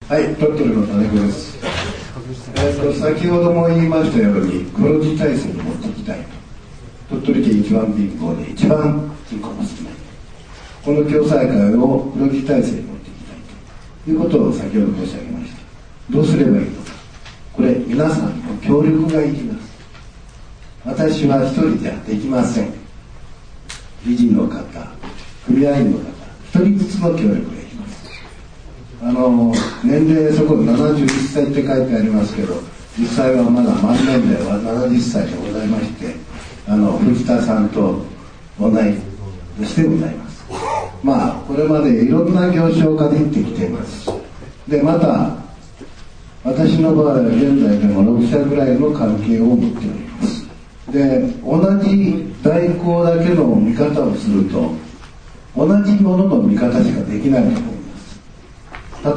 はい、鳥取の金子です。先ほども言いましたように黒字体制に持っていきたいと。鳥取県一番貧乏で一番人口も少ないこの共済会を黒字体制に持っていきたいということを先ほど申し上げました。どうすればいいのか、これ皆さんの協力がいります。私は一人じゃできません。理事の方、組合員の方、一人ずつの協力がいります。年齢そこ71歳って書いてありますけど、実際はまだ満年齢は70歳でございまして、藤田さんと同い年でございます。これまでいろんな業種をかじってきています。で、また私の場合は現在でも6社ぐらいの関係を持っております。で、同じ代行だけの見方をすると同じものの見方しかできないと思います。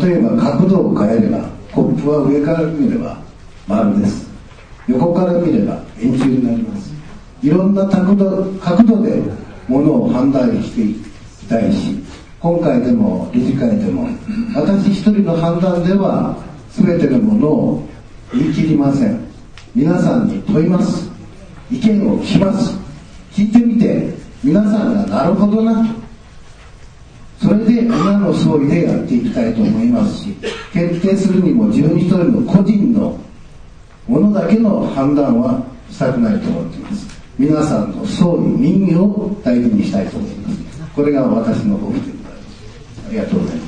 例えば角度を変えればコップは上から見れば丸です。横から見れば円柱になります。いろんな角度でものを判断していきたいし、今回でも理事会でも私一人の判断では全てのものを言い切りません。皆さんに問います。意見を聞きます。聞いてみて皆さんがなるほどなと、それで皆の総意でやっていきたいと思いますし、決定するにも自分一人の個人のものだけの判断はしたくないと思っています。皆さんの総意民意を大事にしたいと思います。これが私の抱負でございます。ありがとうございます。